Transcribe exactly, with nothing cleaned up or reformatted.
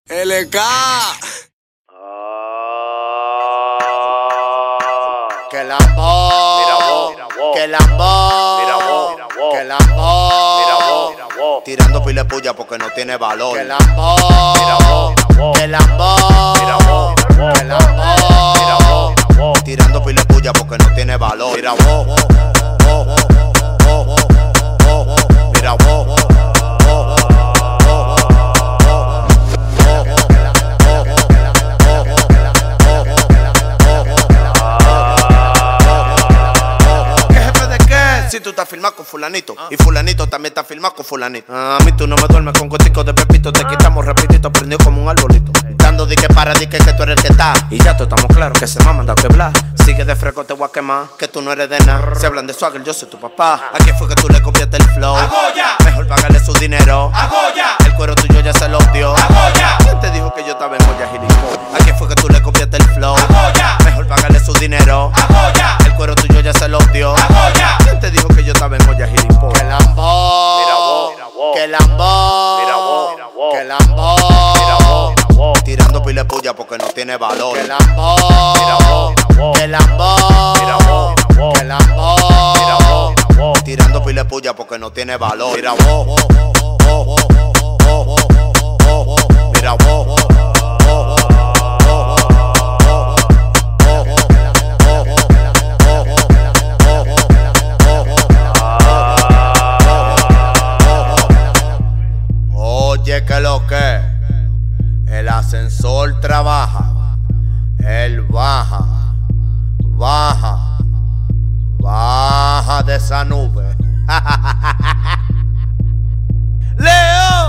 L K. Que Lambo, Mira vos, mira vos, que Lambo, mira vos, mira vos, que Lambo, mira vos, mira vos, tirando pile puya porque no tiene valor. que Lambo, mira vos, mira vos, que Lambo, mira vos, mira vos, que Lambo, mira vos, mira vos, tirando pile puya porque no tiene valor. Mira vos, mira vos. Si tú estás filmado con fulanito ah. y fulanito también está filmado con fulanito. A mí tú no me duermes con goticos de pepito. Te quitamos rapidito, prendido como un arbolito. Dando dique para dique que tú eres el que está. Y ya tú estamos claros que se me ha mandado que bla. Sigue de fresco, te voy a quemar, que tú no eres de nada. Se hablan de swagger, yo soy tu papá. ¿A quién fue que tú le copiaste el flow? ¡A Goya! Mejor pagarle su dinero. ¡A Goya! El cuero tuyo ya se lo dio. ¡A Goya! ¿Quién te dijo que yo estaba en Goya, gilipollas? ¿A quién fue que tú le copiaste el flow? ¡A Goya! Mejor pagarle su dinero. ¡A Goya! El cuero tuyo ya se lo dio. ¡A Goya! ¿Quién te dijo que yo estaba en Goya, gilipollas? Que Lambo, mira vos, mira vos, que Lambo, mira vos, mira vos, que Lambo, mira vos, mira vos, tirando pile puya porque no tiene valor. Que Lambo, mira vos, mira vos, que Lambo, mira vos, mira vos, que Lambo, mira vos, mira vos, tirando pile puya porque no tiene valor. Mira vos, mira vos. Oye, que lo que el ascensor trabaja, él baja, baja, baja de esa nube. Leo.